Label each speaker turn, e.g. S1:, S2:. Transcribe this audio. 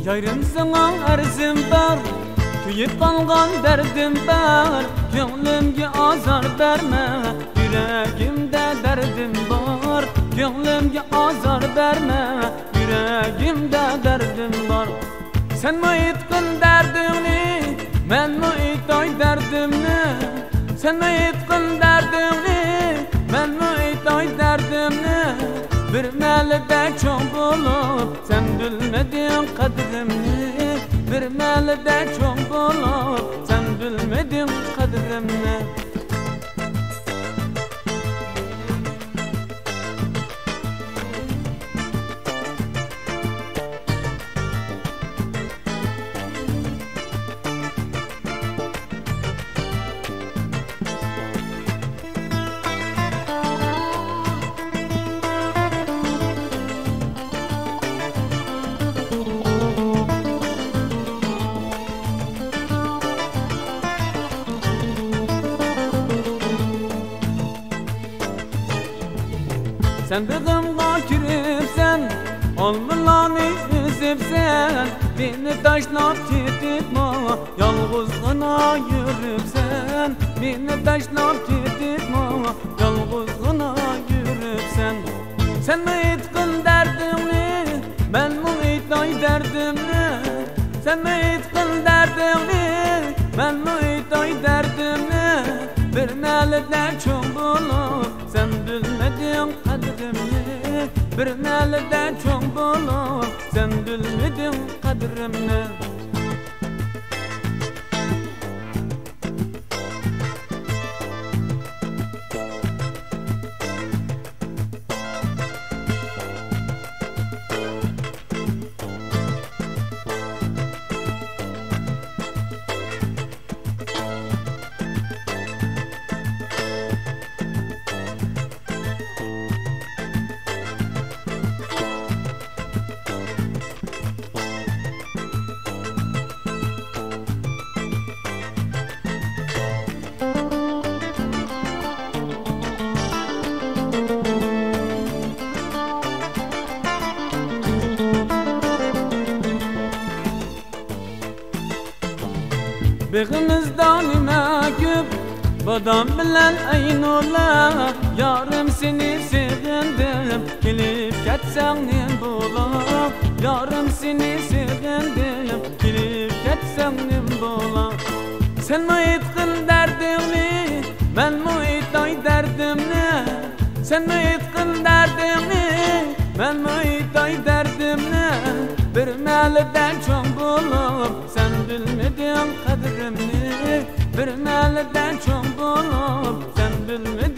S1: Yayrım sana arzim var, tüyüp algan derdim var. Gönlümge azar verme, yüreğimde derdim var. Gönlümge azar verme, yüreğimde derdim var. Sen mi etkin derdini, men mi etay derdimni? Sen mi etkin derdini, men mi etay derdimni? Bir məldə çok olup, sen bilmedin kadrimni. Bir məldə çok olup, sen bilmedin kadrimni. Sen bığımda kiripsen, olmalarını üzüpsen. Beni taşlap gitme, yalğızgına yürüpsen. Beni taşlap gitme, yalğızgına yürüpsen. Sen mi etkin derdini, ben mi etay derdimni? Sen mi etkin derdini, ben mi etay derdimni? Bir məldə çok olup, sen bilmedin kadrimni. Bir məldə çok olup, sen bilmedin kadrimni. Begimizda nime küp, badam bilen ayn ola. Yarım seni sevindim, kelip ketsen ne bola. Yarım seni sevindim, kelip ketsen ne bola. Sen mi etkin derdini, ben mi etay derdimni? Sen mi etkin derdini, ben mi etay derdimni? Bir məldə çok olup, sen bilmedin kadrimni. Bir məldə çok olup, sen bilmedin